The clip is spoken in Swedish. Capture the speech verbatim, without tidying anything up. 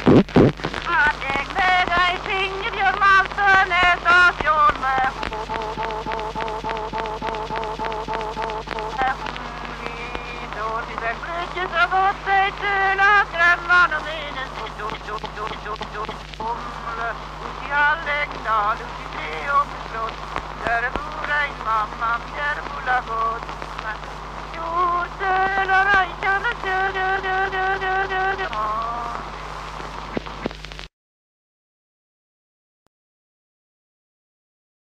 Andeg med dig finger gör malten äta station med då till den brycket av oss sig till att skrämman och minen humle ut i Hallängdal, ut i Treåkerslott där bor en mamma, där bor la gott. Jo,